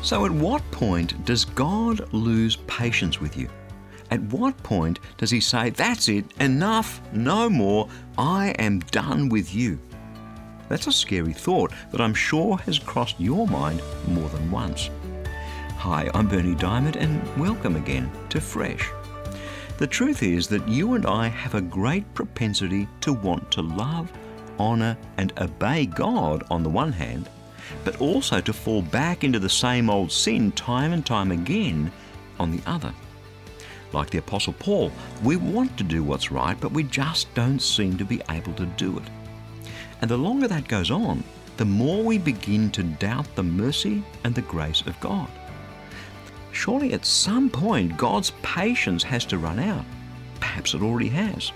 So at what point does God lose patience with you? At what point does he say, "That's it, enough, no more, I am done with you"? That's a scary thought that I'm sure has crossed your mind more than once. Hi, I'm Berni Dymet and welcome again to Fresh. The truth is that you and I have a great propensity to want to love, honour and obey God on the one hand, but also to fall back into the same old sin time and time again on the other. Like the Apostle Paul, we want to do what's right, but we just don't seem to be able to do it. And the longer that goes on, the more we begin to doubt the mercy and the grace of God. Surely at some point God's patience has to run out. Perhaps it already has.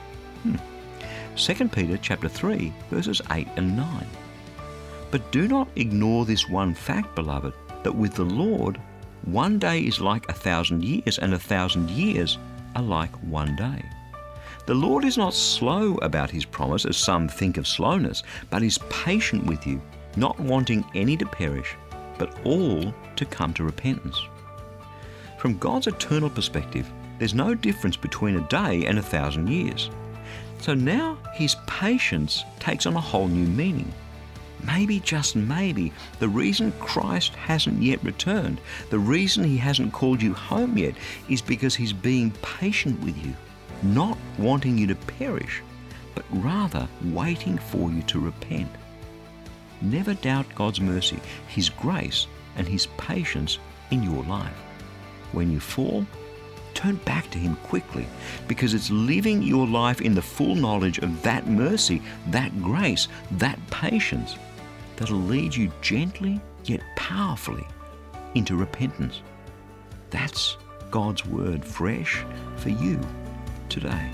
2 Peter chapter 3, verses 8 and 9. But do not ignore this one fact, beloved, that with the Lord, one day is like 1,000 years, and 1,000 years are like one day. The Lord is not slow about his promise, as some think of slowness, but is patient with you, not wanting any to perish, but all to come to repentance. From God's eternal perspective, there's no difference between a day and 1,000 years. So now his patience takes on a whole new meaning. Maybe, just maybe, the reason Christ hasn't yet returned, the reason he hasn't called you home yet, is because he's being patient with you, not wanting you to perish, but rather waiting for you to repent. Never doubt God's mercy, his grace, and his patience in your life. When you fall, turn back to him quickly, because it's living your life in the full knowledge of that mercy, that grace, that patience that'll lead you gently yet powerfully into repentance. That's God's word fresh for you today.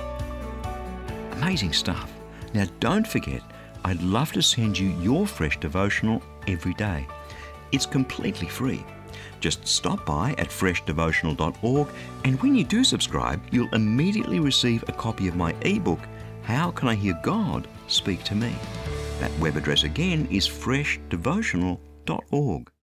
Amazing stuff. Now don't forget, I'd love to send you your fresh devotional every day. It's completely free. Just stop by at freshdevotional.org, and when you do subscribe, you'll immediately receive a copy of my ebook, How Can I Hear God Speak to Me? That web address again is freshdevotional.org.